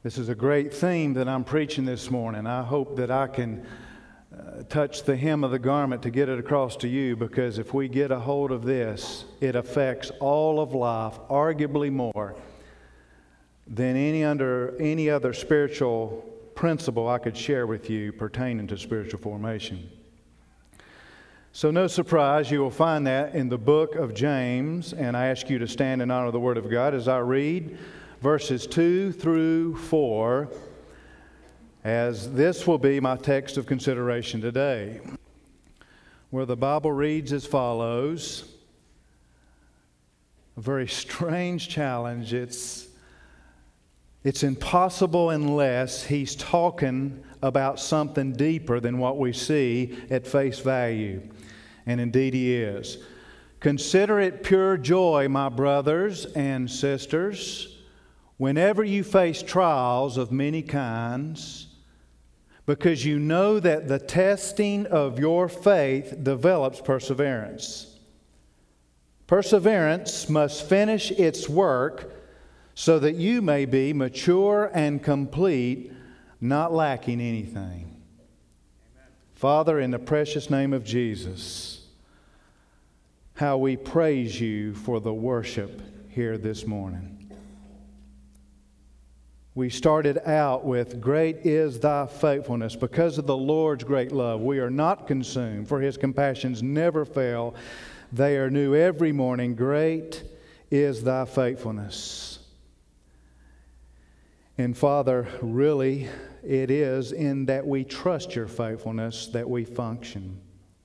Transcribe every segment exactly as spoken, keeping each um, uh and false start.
This is a great theme that I'm preaching this morning. I hope that I can uh, touch the hem of the garment to get it across to you, because if we get a hold of this, it affects all of life, arguably more than any under any other spiritual principle I could share with you pertaining to spiritual formation. So no surprise, you will find that in the book of James, and I ask you to stand in honor of the Word of God as I read verses two through four, as this will be my text of consideration today, where the Bible reads as follows. A very strange challenge. It's, it's impossible unless he's talking about something deeper than what we see at face value. And indeed he is. Consider it pure joy, my brothers and sisters, whenever you face trials of many kinds, because you know that the testing of your faith develops perseverance. Perseverance must finish its work so that you may be mature and complete, not lacking anything. Amen. Father, in the precious name of Jesus, how we praise you for the worship here this morning. We started out with, great is thy faithfulness. Because of the Lord's great love, we are not consumed, for his compassions never fail. They are new every morning. Great is thy faithfulness. And Father, really, it is in that we trust your faithfulness that we function.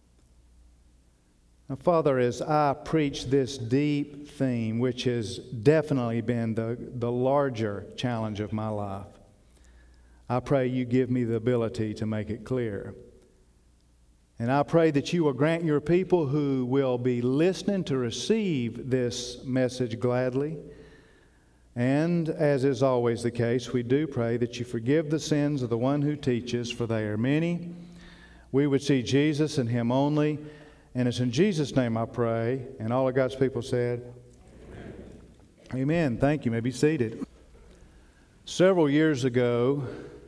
Now, Father, as I preach this deep theme, which has definitely been the, the larger challenge of my life, I pray you give me the ability to make it clear. And I pray that you will grant your people who will be listening to receive this message gladly. And as is always the case, we do pray that you forgive the sins of the one who teaches, for they are many. We would see Jesus and him only. And it's in Jesus' name I pray. And all of God's people said, Amen. Amen. Thank you. You may be seated. Several years ago,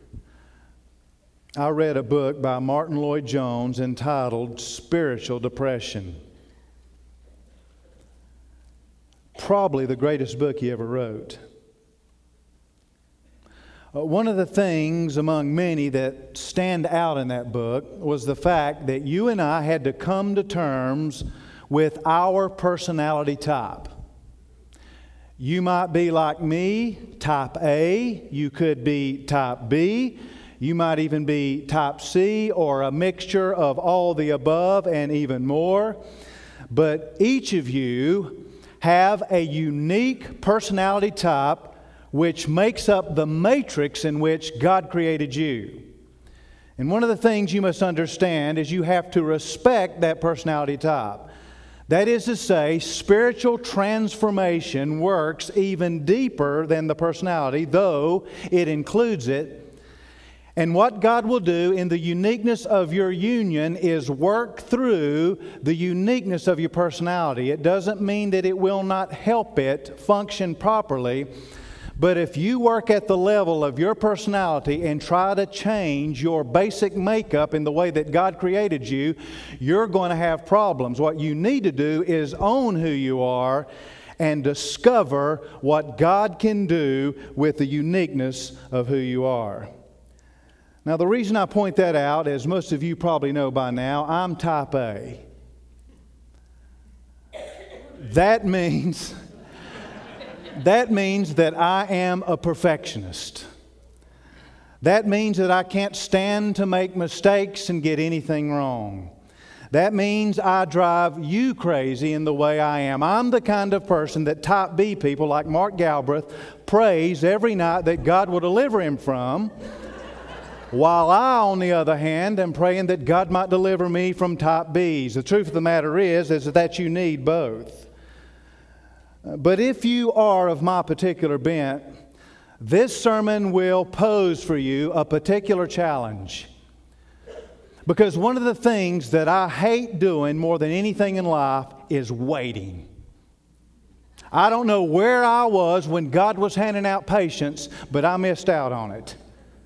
I read a book by Martin Lloyd-Jones entitled Spiritual Depression. Probably the greatest book he ever wrote. Uh, one of the things among many that stand out in that book was the fact that you and I had to come to terms with our personality type. You might be like me, type A. You could be type B. You might even be type C, or a mixture of all the above and even more. But each of you have a unique personality type which makes up the matrix in which God created you. And one of the things you must understand is you have to respect that personality type. That is to say, spiritual transformation works even deeper than the personality, though it includes it. And what God will do in the uniqueness of your union is work through the uniqueness of your personality. It doesn't mean that it will not help it function properly. But if you work at the level of your personality and try to change your basic makeup in the way that God created you, you're going to have problems. What you need to do is own who you are and discover what God can do with the uniqueness of who you are. Now, the reason I point that out, as most of you probably know by now, I'm type A. That means... That means that I am a perfectionist. That means that I can't stand to make mistakes and get anything wrong. That means I drive you crazy in the way I am. I'm the kind of person that type B people like Mark Galbraith prays every night that God will deliver him from, while I, on the other hand, am praying that God might deliver me from type B's. The truth of the matter is, is that you need both. But if you are of my particular bent, this sermon will pose for you a particular challenge. Because one of the things that I hate doing more than anything in life is waiting. I don't know where I was when God was handing out patience, but I missed out on it.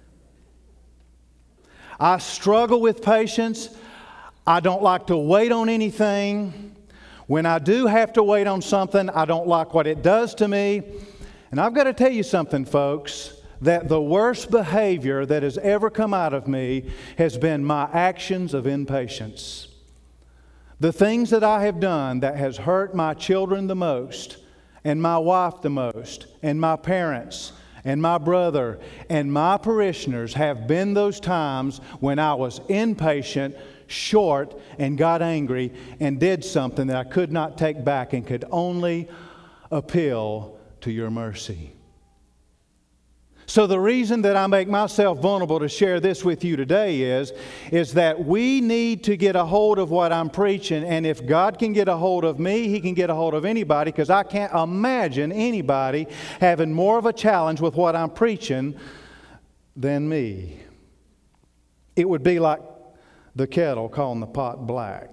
I struggle with patience. I don't like to wait on anything. When I do have to wait on something, I don't like what it does to me. And I've got to tell you something, folks, that the worst behavior that has ever come out of me has been my actions of impatience. The things that I have done that has hurt my children the most, and my wife the most, and my parents, and my brother, and my parishioners have been those times when I was impatient, short, and got angry, and did something that I could not take back and could only appeal to your mercy. So the reason that I make myself vulnerable to share this with you today is, is that we need to get a hold of what I'm preaching. And if God can get a hold of me, He can get a hold of anybody, because I can't imagine anybody having more of a challenge with what I'm preaching than me. It would be like the kettle calling the pot black.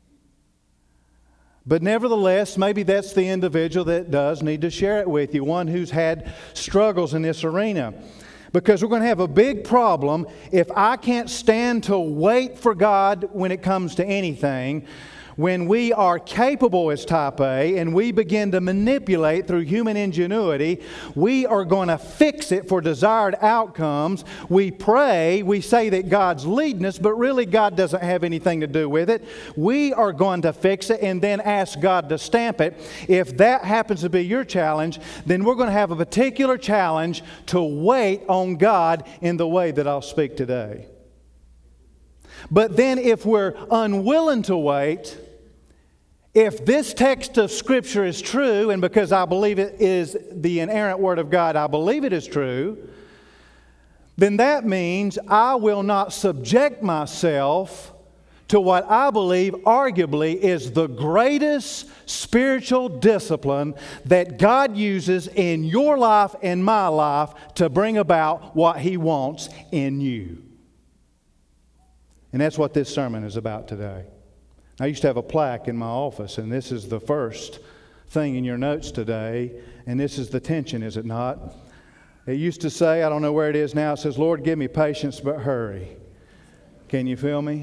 But nevertheless, maybe that's the individual that does need to share it with you, one who's had struggles in this arena. Because we're going to have a big problem if I can't stand to wait for God when it comes to anything. When we are capable as type A and we begin to manipulate through human ingenuity, we are going to fix it for desired outcomes. We pray, we say that God's leading us, but really God doesn't have anything to do with it. We are going to fix it and then ask God to stamp it. If that happens to be your challenge, then we're going to have a particular challenge to wait on God in the way that I'll speak today. But then if we're unwilling to wait, if this text of Scripture is true, and because I believe it is the inerrant Word of God, I believe it is true, then that means I will not subject myself to what I believe arguably is the greatest spiritual discipline that God uses in your life and my life to bring about what He wants in you. And that's what this sermon is about today. I used to have a plaque in my office, and this is the first thing in your notes today, and this is the tension, is it not? It used to say, I don't know where it is now, it says, Lord, give me patience, but hurry. Can you feel me?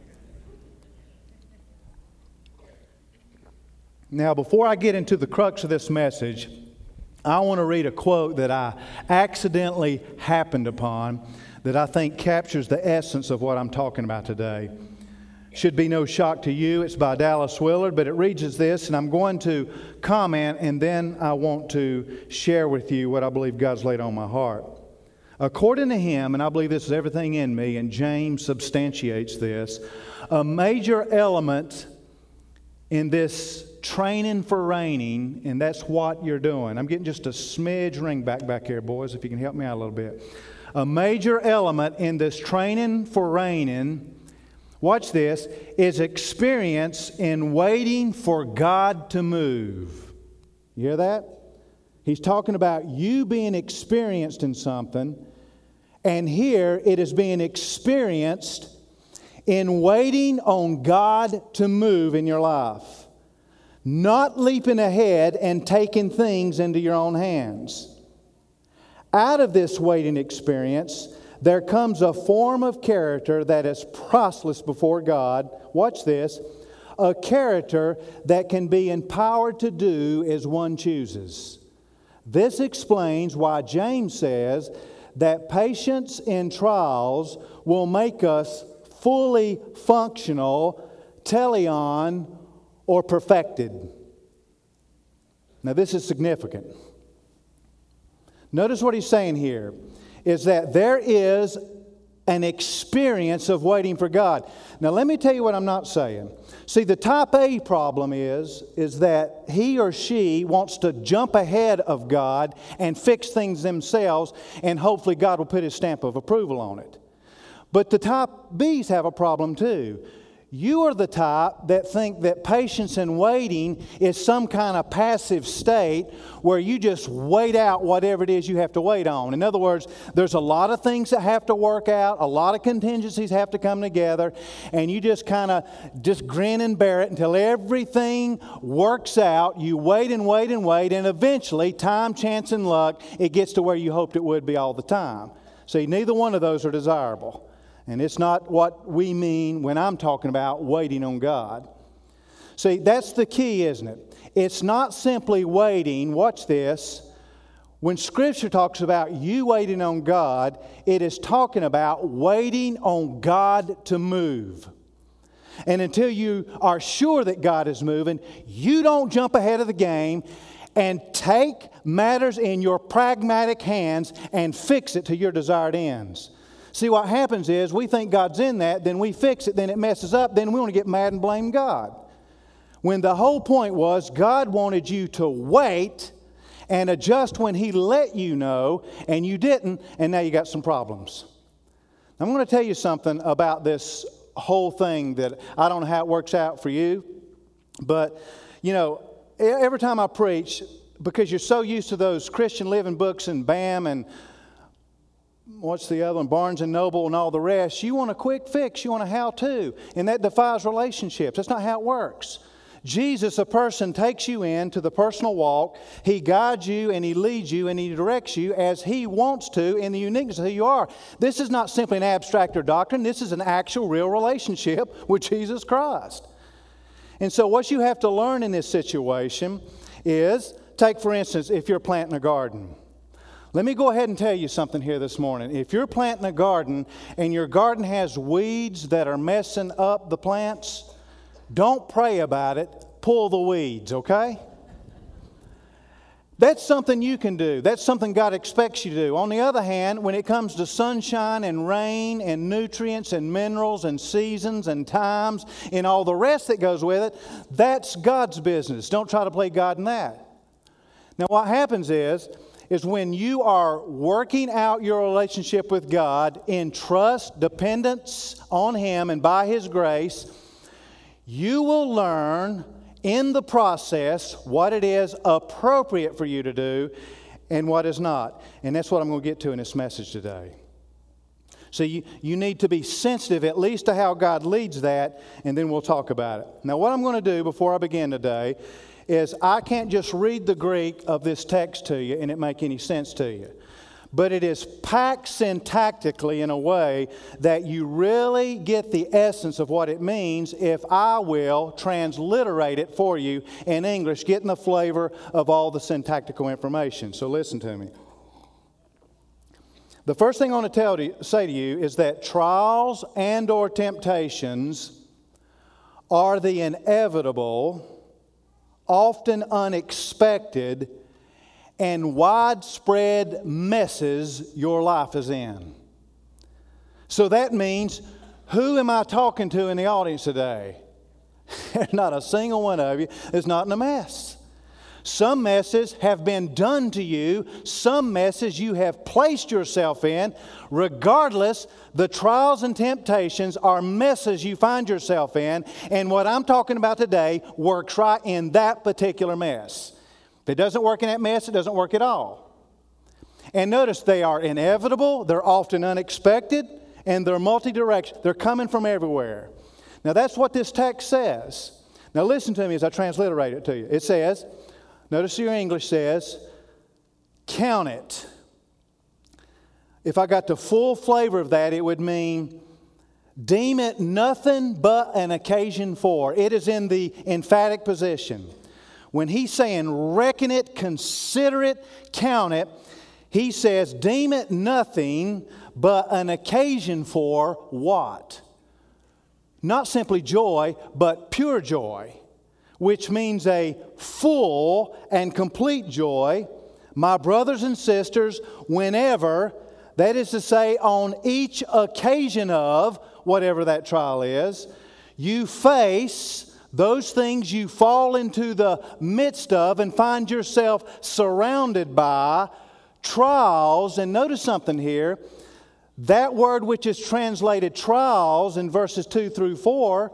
Now, before I get into the crux of this message, I want to read a quote that I accidentally happened upon that I think captures the essence of what I'm talking about today. Should be no shock to you. It's by Dallas Willard, but it reads as this, and I'm going to comment, and then I want to share with you what I believe God's laid on my heart. According to him, and I believe this is everything in me, and James substantiates this, a major element in this training for reigning, and that's what you're doing. I'm getting just a smidge ring back back here, boys, if you can help me out a little bit. A major element in this training for reigning, watch this, is experience in waiting for God to move. You hear that? He's talking about you being experienced in something, and here it is being experienced in waiting on God to move in your life. Not leaping ahead and taking things into your own hands. Out of this waiting experience, there comes a form of character that is priceless before God. Watch this. A character that can be empowered to do as one chooses. This explains why James says that patience in trials will make us fully functional, teleon, or perfected. Now this is significant. Notice what he's saying here. Is that there is an experience of waiting for God. Now let me tell you what I'm not saying. See, the type A problem is, is that he or she wants to jump ahead of God and fix things themselves, and hopefully God will put His stamp of approval on it. But the type B's have a problem too. You are the type that think that patience and waiting is some kind of passive state where you just wait out whatever it is you have to wait on. In other words, there's a lot of things that have to work out, a lot of contingencies have to come together, and you just kind of just grin and bear it until everything works out. You wait and wait and wait, and eventually, time, chance, and luck, it gets to where you hoped it would be all the time. See, neither one of those are desirable. And it's not what we mean when I'm talking about waiting on God. See, that's the key, isn't it? It's not simply waiting. Watch this. When Scripture talks about you waiting on God, it is talking about waiting on God to move. And until you are sure that God is moving, you don't jump ahead of the game and take matters in your pragmatic hands and fix it to your desired ends. See, what happens is we think God's in that, then we fix it, then it messes up, then we want to get mad and blame God. When the whole point was God wanted you to wait and adjust when He let you know, and you didn't, and now you got some problems. I'm going to tell you something about this whole thing that I don't know how it works out for you, but, you know, every time I preach, because you're so used to those Christian Living books and BAM and what's the other one? Barnes and Noble and all the rest. You want a quick fix. You want a how-to. And that defies relationships. That's not how it works. Jesus, a person, takes you into the personal walk. He guides you and He leads you and He directs you as He wants to in the uniqueness of who you are. This is not simply an abstract or doctrine. This is an actual, real relationship with Jesus Christ. And so what you have to learn in this situation is, take for instance, if you're planting a garden. Let me go ahead and tell you something here this morning. If you're planting a garden and your garden has weeds that are messing up the plants, don't pray about it. Pull the weeds, okay? That's something you can do. That's something God expects you to do. On the other hand, when it comes to sunshine and rain and nutrients and minerals and seasons and times and all the rest that goes with it, that's God's business. Don't try to play God in that. Now what happens is, is when you are working out your relationship with God in trust, dependence on Him and by His grace, you will learn in the process what it is appropriate for you to do and what is not. And that's what I'm going to get to in this message today. So you, you need to be sensitive at least to how God leads that, and then we'll talk about it. Now what I'm going to do before I begin today is I can't just read the Greek of this text to you and it make any sense to you. But it is packed syntactically in a way that you really get the essence of what it means if I will transliterate it for you in English, getting the flavor of all the syntactical information. So listen to me. The first thing I want to tell you, say to you is that trials and or temptations are the inevitable, often unexpected, and widespread messes your life is in. So that means, who am I talking to in the audience today? Not a single one of you is not in a mess. Some messes have been done to you. Some messes you have placed yourself in. Regardless, the trials and temptations are messes you find yourself in. And what I'm talking about today works right in that particular mess. If it doesn't work in that mess, it doesn't work at all. And notice they are inevitable, they're often unexpected, and they're multi-directional. They're coming from everywhere. Now that's what this text says. Now listen to me as I transliterate it to you. It says, notice your English says, count it. If I got the full flavor of that, it would mean, deem it nothing but an occasion for. It is in the emphatic position. When he's saying reckon it, consider it, count it, he says deem it nothing but an occasion for what? Not simply joy, but pure joy, which means a full and complete joy. My brothers and sisters, whenever, that is to say on each occasion of whatever that trial is, you face those things you fall into the midst of and find yourself surrounded by, trials. And notice something here. That word which is translated trials in verses two through four,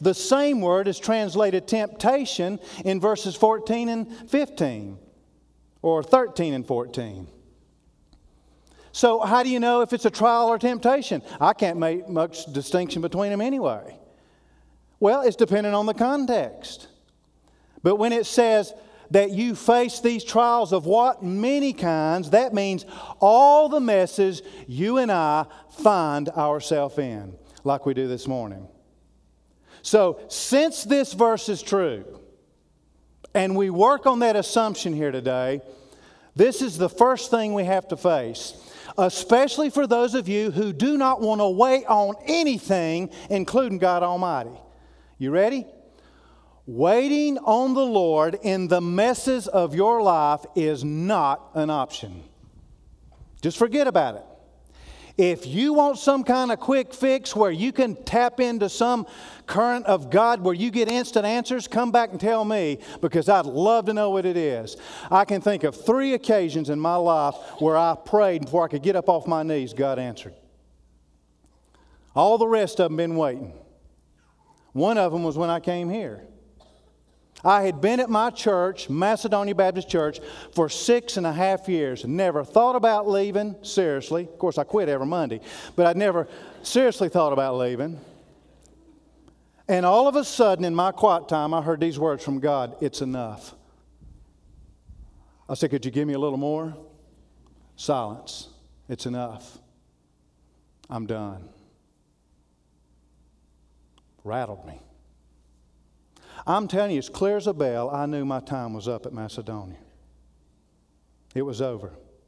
The same word is translated temptation in verses fourteen and fifteen, or thirteen and fourteen. So how do you know if it's a trial or temptation? I can't make much distinction between them anyway. Well, it's dependent on the context. But when it says that you face these trials of what? Many kinds, that means all the messes you and I find ourselves in, like we do this morning. So, since this verse is true, and we work on that assumption here today, this is the first thing we have to face. Especially for those of you who do not want to wait on anything, including God Almighty. You ready? Waiting on the Lord in the messes of your life is not an option. Just forget about it. If you want some kind of quick fix where you can tap into some current of God where you get instant answers, come back and tell me, because I'd love to know what it is. I can think of three occasions in my life where I prayed and before I could get up off my knees, God answered. All the rest of them been waiting. One of them was when I came here. I had been at my church, Macedonia Baptist Church, for six and a half years. Never thought about leaving, seriously. Of course, I quit every Monday. But I'd never seriously thought about leaving. And all of a sudden, in my quiet time, I heard these words from God, "It's enough." I said, "Could you give me a little more?" Silence. "It's enough. I'm done." Rattled me. I'm telling you, as clear as a bell, I knew my time was up at Macedonia. It was over.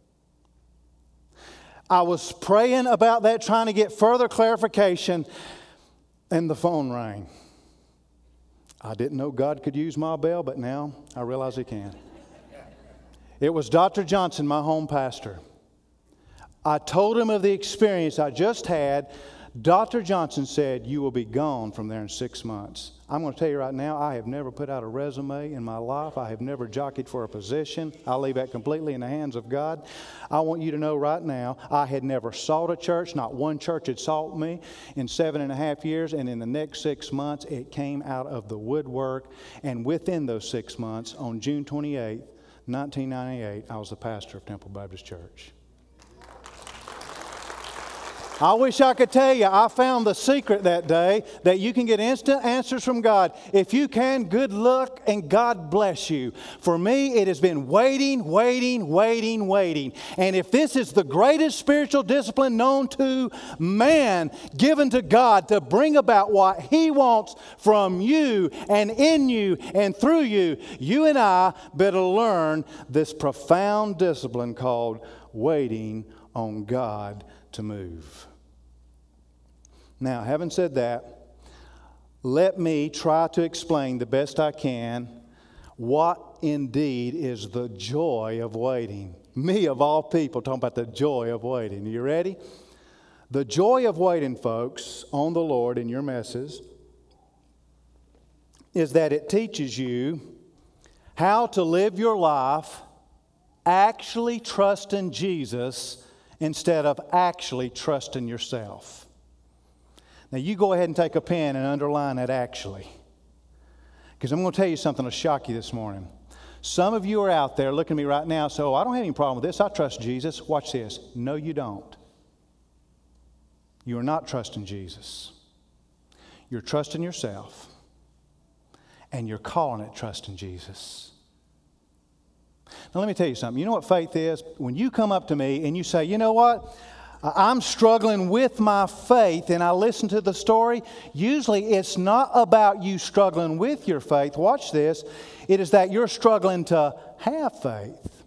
I was praying about that, trying to get further clarification, and the phone rang. I didn't know God could use my bell, but now I realize He can. It was Doctor Johnson, my home pastor. I told him of the experience I just had. Doctor Johnson said, "You will be gone from there in six months. I'm going to tell you right now, I have never put out a resume in my life. I have never jockeyed for a position. I leave that completely in the hands of God. I want you to know right now, I had never sought a church. Not one church had sought me in seven and a half years. And in the next six months, it came out of the woodwork. And within those six months, on June twenty-eighth, nineteen ninety-eight, I was the pastor of Temple Baptist Church. I wish I could tell you I found the secret that day that you can get instant answers from God. If you can, good luck and God bless you. For me, it has been waiting, waiting, waiting, waiting. And if this is the greatest spiritual discipline known to man, given to God to bring about what He wants from you and in you and through you, you and I better learn this profound discipline called waiting on God to move. Now, having said that, let me try to explain the best I can what indeed is the joy of waiting. Me, of all people, talking about the joy of waiting. Are you ready? The joy of waiting, folks, on the Lord in your messes is that it teaches you how to live your life actually trusting Jesus instead of actually trusting yourself. Now, you go ahead and take a pen and underline that actually. Because I'm going to tell you something that'll shock you this morning. Some of you are out there looking at me right now, so I don't have any problem with this. I trust Jesus. Watch this. No, you don't. You are not trusting Jesus. You're trusting yourself. And you're calling it trusting Jesus. Now, let me tell you something. You know what faith is? When you come up to me and you say, "You know what? I'm struggling with my faith," and I listen to the story, usually it's not about you struggling with your faith. Watch this. It is that you're struggling to have faith.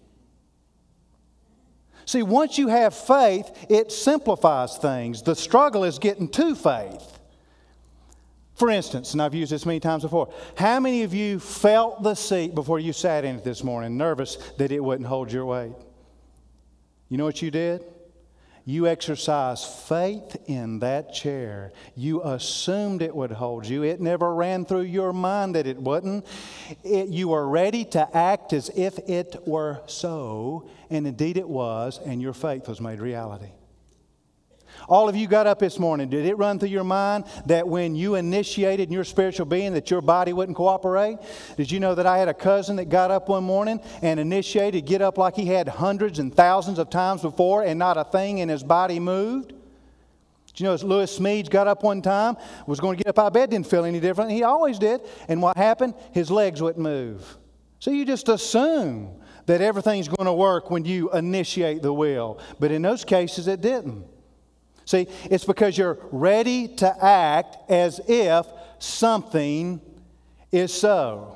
See, once you have faith, it simplifies things. The struggle is getting to faith. For instance, and I've used this many times before, how many of you felt the seat before you sat in it this morning, nervous that it wouldn't hold your weight? You know what you did? You exercised faith in that chair. You assumed it would hold you. It never ran through your mind that it wouldn't. It, you were ready to act as if it were so, and indeed it was, and your faith was made reality. All of you got up this morning. Did it run through your mind that when you initiated in your spiritual being that your body wouldn't cooperate? Did you know that I had a cousin that got up one morning and initiated get up like he had hundreds and thousands of times before and not a thing in his body moved? Did you know Lewis Smedes got up one time, was going to get up out of bed, didn't feel any different. He always did. And what happened? His legs wouldn't move. So you just assume that everything's going to work when you initiate the will. But in those cases, it didn't. See, it's because you're ready to act as if something is so.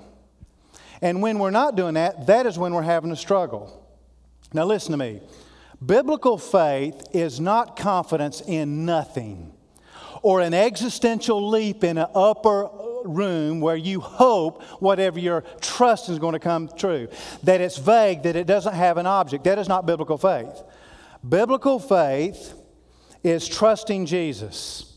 And when we're not doing that, that is when we're having a struggle. Now listen to me. Biblical faith is not confidence in nothing or an existential leap in an upper room where you hope whatever you're trusting is going to come true. That it's vague, that it doesn't have an object. That is not biblical faith. Biblical faith is trusting Jesus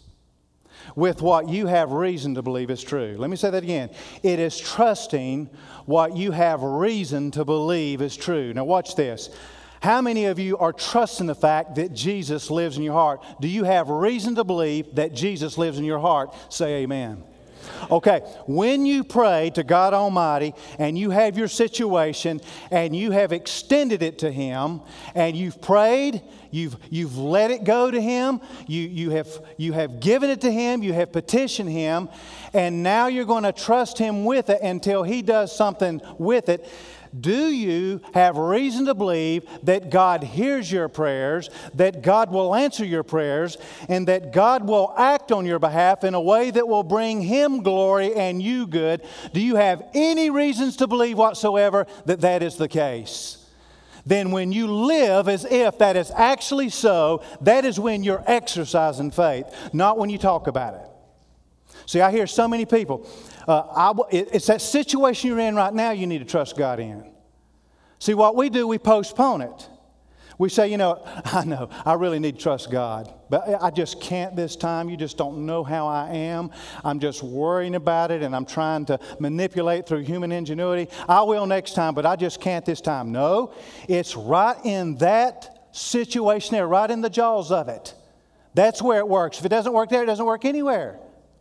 with what you have reason to believe is true. Let me say that again. It is trusting what you have reason to believe is true. Now watch this. How many of you are trusting the fact that Jesus lives in your heart? Do you have reason to believe that Jesus lives in your heart? Say amen. Okay, when you pray to God Almighty and you have your situation and you have extended it to Him and you've prayed, you've, you've let it go to Him, you, you, have, you have given it to Him, you have petitioned Him, and now you're going to trust Him with it until He does something with it. Do you have reason to believe that God hears your prayers, that God will answer your prayers, and that God will act on your behalf in a way that will bring Him glory and you good? Do you have any reasons to believe whatsoever that that is the case? Then when you live as if that is actually so, that is when you're exercising faith, not when you talk about it. See, I hear so many people, uh, I, it's that situation you're in right now you need to trust God in. See, what we do, we postpone it. We say, you know, I know, I really need to trust God, but I just can't this time. You just don't know how I am. I'm just worrying about it, and I'm trying to manipulate through human ingenuity. I will next time, but I just can't this time. No, it's right in that situation there, right in the jaws of it. That's where it works. If it doesn't work there, it doesn't work anywhere.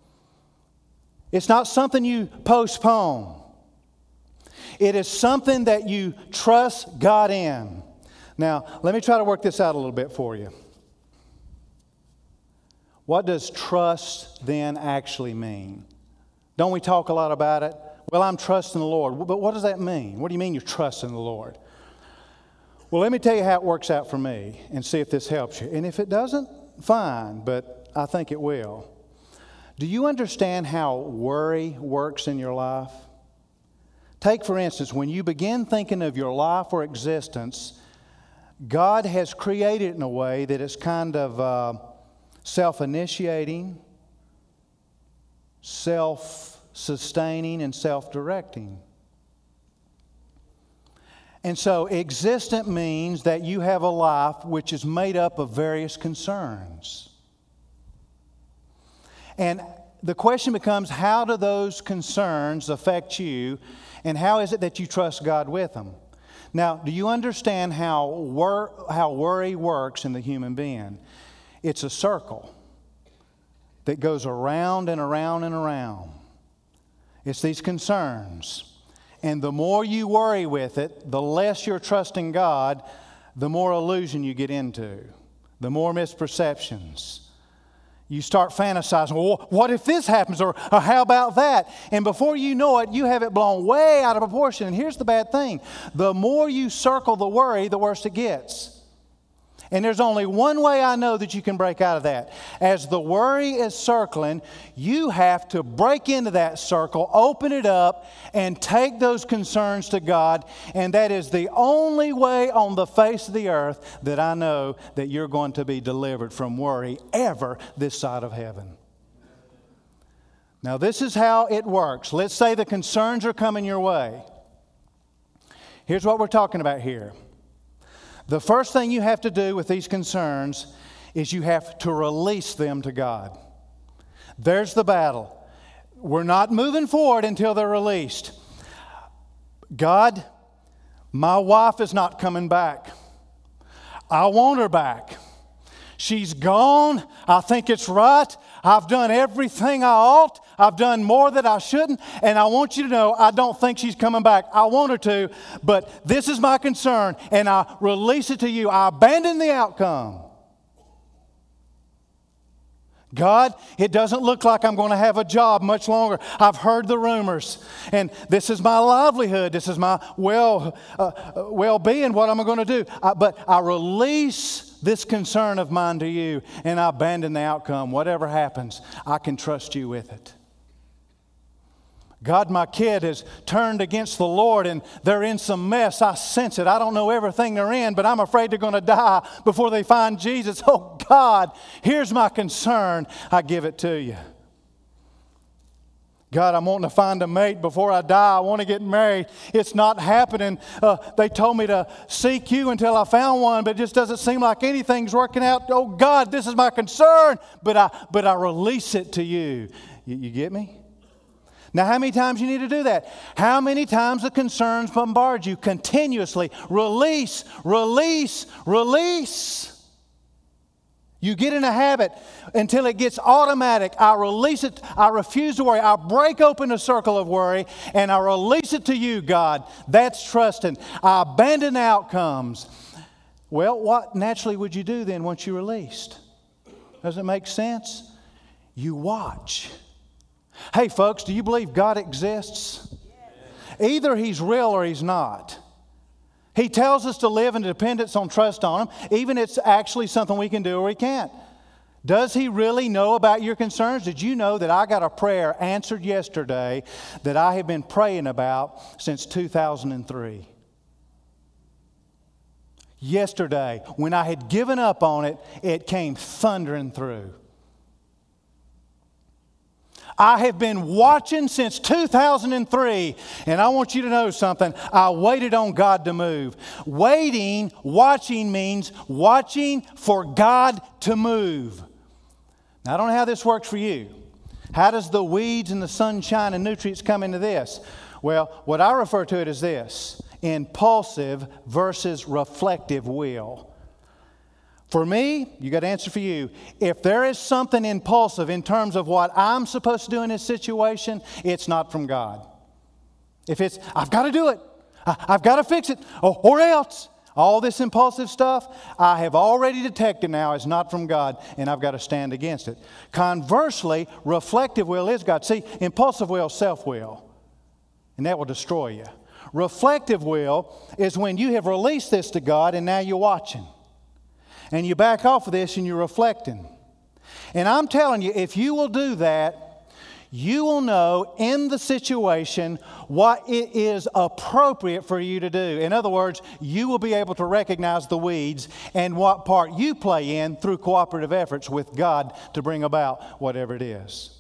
It's not something you postpone. It is something that you trust God in. Now, let me try to work this out a little bit for you. What does trust then actually mean? Don't we talk a lot about it? Well, I'm trusting the Lord. But what does that mean? What do you mean you're trusting the Lord? Well, let me tell you how it works out for me and see if this helps you. And if it doesn't, fine, but I think it will. Do you understand how worry works in your life? Take, for instance, when you begin thinking of your life or existence, God has created it in a way that it's kind of uh, self-initiating, self-sustaining, and self-directing. And so existent means that you have a life which is made up of various concerns. And the question becomes, how do those concerns affect you, and how is it that you trust God with them? Now, do you understand how, wor- how worry works in the human being? It's a circle that goes around and around and around. It's these concerns. And the more you worry with it, the less you're trusting God, the more illusion you get into, the more misperceptions. You start fantasizing, well, what if this happens, or, or how about that? And before you know it, you have it blown way out of proportion. And here's the bad thing. The more you circle the worry, the worse it gets. And there's only one way I know that you can break out of that. As the worry is circling, you have to break into that circle, open it up, and take those concerns to God. And that is the only way on the face of the earth that I know that you're going to be delivered from worry ever this side of heaven. Now, this is how it works. Let's say the concerns are coming your way. Here's what we're talking about here. The first thing you have to do with these concerns is you have to release them to God. There's the battle. We're not moving forward until they're released. God, my wife is not coming back. I want her back. She's gone. I think it's right. I've done everything I ought. I've done more that I shouldn't. And I want you to know, I don't think she's coming back. I want her to, but this is my concern, and I release it to you. I abandon the outcome. God, it doesn't look like I'm going to have a job much longer. I've heard the rumors, and this is my livelihood. This is my well, uh, well-being, what am I going to do? I, but I release this concern of mine to you, and I abandon the outcome. Whatever happens, I can trust you with it. God, my kid has turned against the Lord and they're in some mess. I sense it. I don't know everything they're in, but I'm afraid they're going to die before they find Jesus. Oh, God, here's my concern. I give it to you. God, I'm wanting to find a mate before I die. I want to get married. It's not happening. Uh, they told me to seek you until I found one, but it just doesn't seem like anything's working out. Oh, God, this is my concern, but I, but I release it to you. You, you get me? Now, how many times you need to do that? How many times the concerns bombard you? Continuously. Release, release, release. You get in a habit until it gets automatic. I release it. I refuse to worry. I break open the circle of worry and I release it to you, God. That's trusting. I abandon outcomes. Well, what naturally would you do then once you released? Does it make sense? You watch. Hey, folks, do you believe God exists? Either He's real or He's not. He tells us to live in dependence on trust on Him, even if it's actually something we can do or we can't. Does He really know about your concerns? Did you know that I got a prayer answered yesterday that I have been praying about since two thousand three? Yesterday, when I had given up on it, it came thundering through. I have been watching since two thousand three, and I want you to know something. I waited on God to move. Waiting, watching means watching for God to move. Now, I don't know how this works for you. How does the weeds and the sunshine and nutrients come into this? Well, what I refer to it as this: impulsive versus reflective will. For me, you got to answer for you. If there is something impulsive in terms of what I'm supposed to do in this situation, it's not from God. If it's, I've got to do it, I, I've got to fix it, or, or else, all this impulsive stuff, I have already detected now is not from God, and I've got to stand against it. Conversely, reflective will is God. See, impulsive will is self-will, and that will destroy you. Reflective will is when you have released this to God, and now you're watching. And you back off of this and you're reflecting. And I'm telling you, if you will do that, you will know in the situation what it is appropriate for you to do. In other words, you will be able to recognize the weeds and what part you play in through cooperative efforts with God to bring about whatever it is.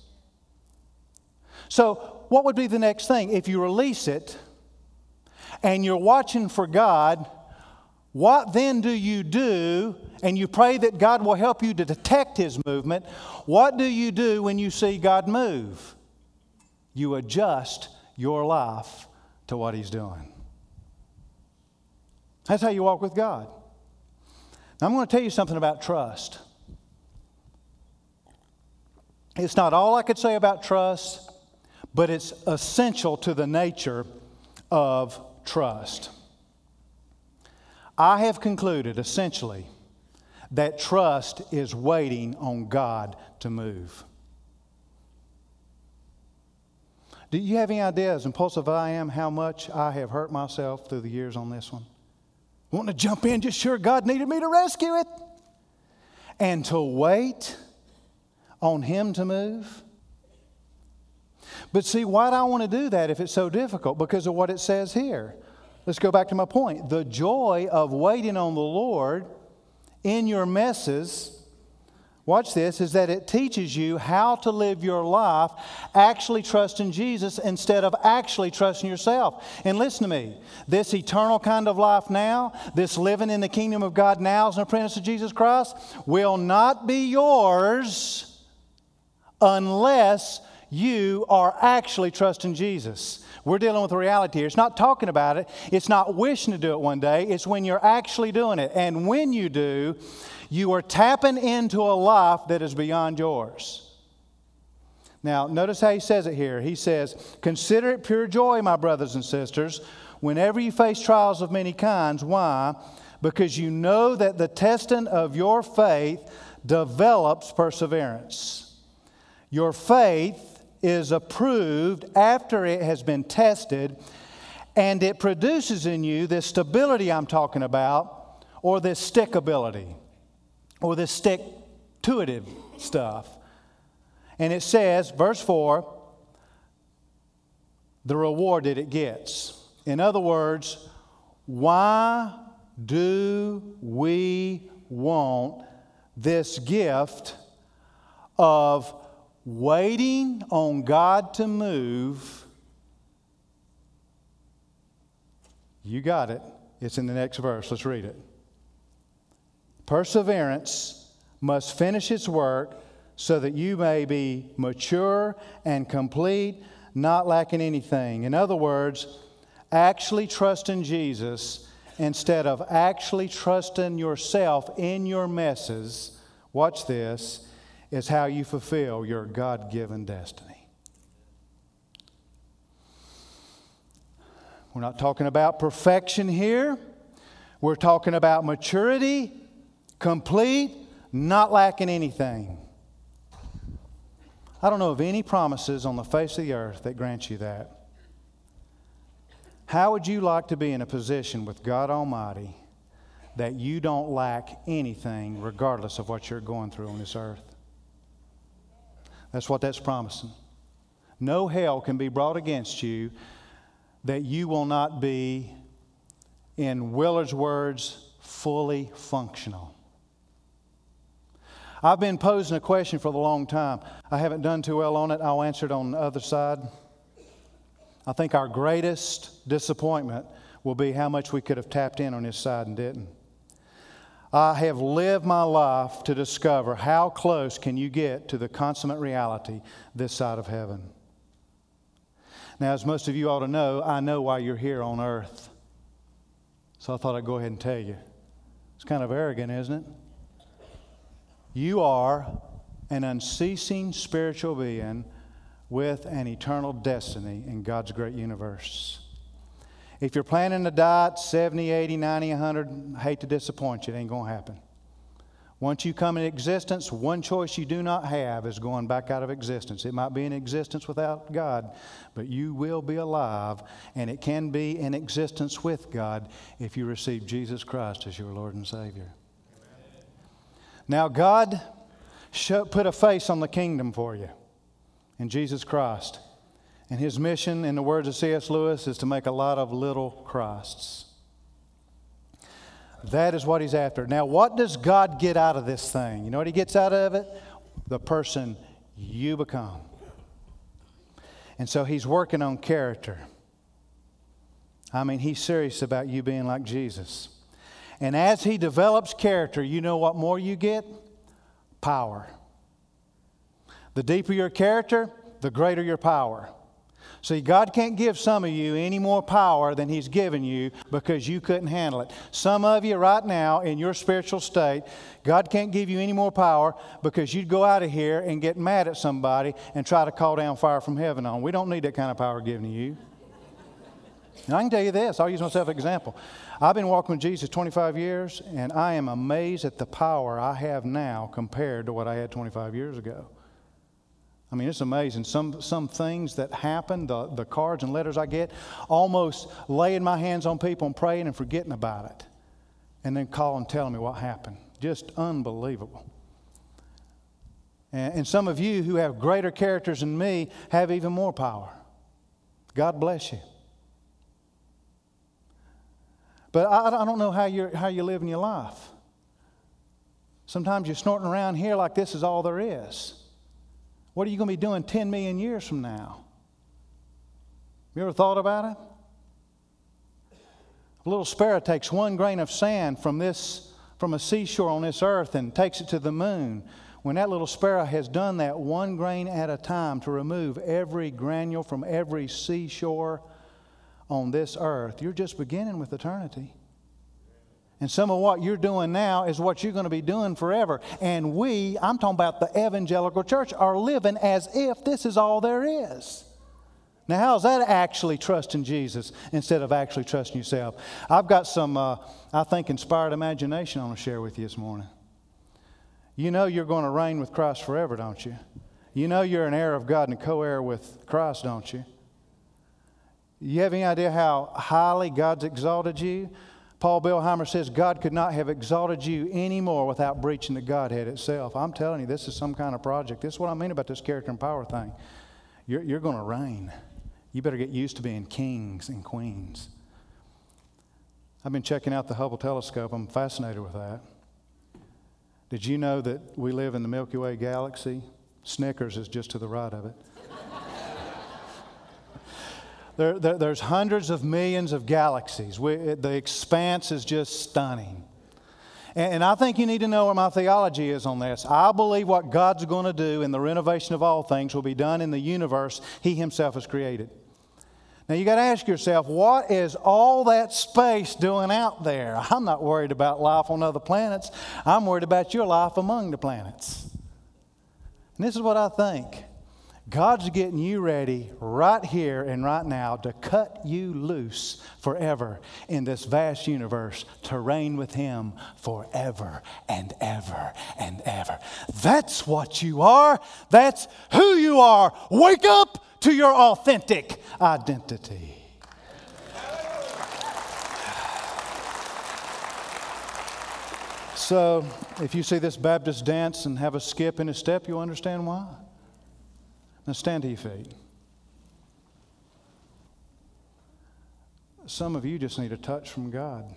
So, what would be the next thing? If you release it and you're watching for God, what then do you do? And you pray that God will help you to detect His movement. What do you do when you see God move? You adjust your life to what He's doing. That's how you walk with God. Now, I'm going to tell you something about trust. It's not all I could say about trust, but it's essential to the nature of trust. I have concluded, essentially, that trust is waiting on God to move. Do you have any idea, as impulsive as I am, how much I have hurt myself through the years on this one? Wanting to jump in, just sure God needed me to rescue it. And to wait on Him to move. But see, why do I want to do that if it's so difficult? Because of what it says here. Let's go back to my point. The joy of waiting on the Lord in your messes, watch this, is that it teaches you how to live your life actually trusting Jesus instead of actually trusting yourself. And listen to me, this eternal kind of life now, this living in the kingdom of God now as an apprentice of Jesus Christ, will not be yours unless you are actually trusting Jesus. We're dealing with reality here. It's not talking about it. It's not wishing to do it one day. It's when you're actually doing it. And when you do, you are tapping into a life that is beyond yours. Now, notice how he says it here. He says, "Consider it pure joy, my brothers and sisters, whenever you face trials of many kinds." Why? Because you know that the testing of your faith develops perseverance. Your faith is approved after it has been tested, and it produces in you this stability I'm talking about, or this stickability, or this stick-to-itive stuff. And it says, verse four, the reward that it gets. In other words, why do we want this gift of waiting on God to move? You got it. It's in the next verse. Let's read it. Perseverance must finish its work so that you may be mature and complete, not lacking anything. In other words, actually trusting Jesus instead of actually trusting yourself in your messes, watch this, is how you fulfill your God-given destiny. We're not talking about perfection here. We're talking about maturity, complete, not lacking anything. I don't know of any promises on the face of the earth that grant you that. How would you like to be in a position with God Almighty that you don't lack anything regardless of what you're going through on this earth? That's what that's promising. No hell can be brought against you that you will not be, in Willard's words, fully functional. I've been posing a question for a long time. I haven't done too well on it. I'll answer it on the other side. I think our greatest disappointment will be how much we could have tapped in on this side and didn't. I have lived my life to discover how close can you get to the consummate reality this side of heaven. Now, as most of you ought to know, I know why you're here on earth. So I thought I'd go ahead and tell you. It's kind of arrogant, isn't it? You are an unceasing spiritual being with an eternal destiny in God's great universe. If you're planning to die at seventy, eighty, ninety, one hundred, I hate to disappoint you, it ain't going to happen. Once you come in existence, one choice you do not have is going back out of existence. It might be an existence without God, but you will be alive, and it can be an existence with God if you receive Jesus Christ as your Lord and Savior. Now, God put a face on the kingdom for you in Jesus Christ. And His mission, in the words of C S Lewis, is to make a lot of little Christs. That is what He's after. Now, what does God get out of this thing? You know what He gets out of it? The person you become. And so He's working on character. I mean, He's serious about you being like Jesus. And as He develops character, you know what more you get? Power. The deeper your character, the greater your power. See, God can't give some of you any more power than He's given you because you couldn't handle it. Some of you right now in your spiritual state, God can't give you any more power because you'd go out of here and get mad at somebody and try to call down fire from heaven on. We don't need that kind of power given to you. Now, I can tell you this. I'll use myself as an example. I've been walking with Jesus twenty-five years, and I am amazed at the power I have now compared to what I had twenty-five years ago. I mean, it's amazing. Some some things that happen, the, the cards and letters I get, almost laying my hands on people and praying and forgetting about it. And then calling and telling me what happened. Just unbelievable. And, and some of you who have greater characters than me have even more power. God bless you. But I, I don't know how you're, how you're living your life. Sometimes you're snorting around here like this is all there is. What are you going to be doing ten million years from now? You ever thought about it? A little sparrow takes one grain of sand from this, from a seashore on this earth and takes it to the moon. When that little sparrow has done that one grain at a time to remove every granule from every seashore on this earth, you're just beginning with eternity. And some of what you're doing now is what you're going to be doing forever. And we, I'm talking about the evangelical church, are living as if this is all there is. Now, how's that actually trusting Jesus instead of actually trusting yourself? I've got some, uh, I think, inspired imagination I want to share with you this morning. You know you're going to reign with Christ forever, don't you? You know you're an heir of God and a co-heir with Christ, don't you? You have any idea how highly God's exalted you? Paul Bilheimer says God could not have exalted you any more without breaching the Godhead itself. I'm telling you, this is some kind of project. This is what I mean about this character and power thing. You're, you're going to reign. You better get used to being kings and queens. I've been checking out the Hubble telescope. I'm fascinated with that. Did you know that we live in the Milky Way galaxy? Snickers is just to the right of it. There, there, there's hundreds of millions of galaxies. We, it, the expanse is just stunning. And, and I think you need to know where my theology is on this. I believe what God's going to do in the renovation of all things will be done in the universe He Himself has created. Now you got to ask yourself, what is all that space doing out there? I'm not worried about life on other planets. I'm worried about your life among the planets. And this is what I think. God's getting you ready right here and right now to cut you loose forever in this vast universe to reign with Him forever and ever and ever. That's what you are. That's who you are. Wake up to your authentic identity. So, if you see this Baptist dance and have a skip in his step, you'll understand why. Now stand to your feet. Some of you just need a touch from God.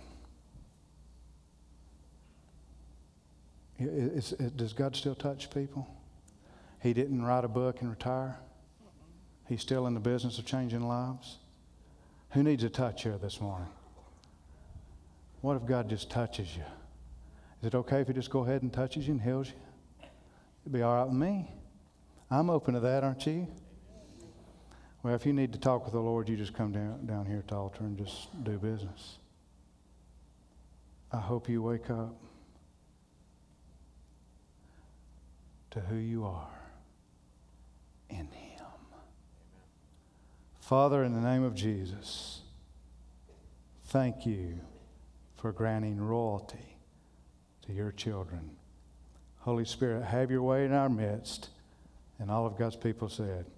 Is, is, does God still touch people? He didn't write a book and retire. He's still in the business of changing lives. Who needs a touch here this morning? What if God just touches you? Is it okay if He just go ahead and touches you and heals you? It'd be all right with me. I'm open to that, aren't you? Well, if you need to talk with the Lord, you just come down, down here at the altar and just do business. I hope you wake up to who you are in Him. Father, in the name of Jesus, thank you for granting royalty to your children. Holy Spirit, have your way in our midst. And all of God's people said,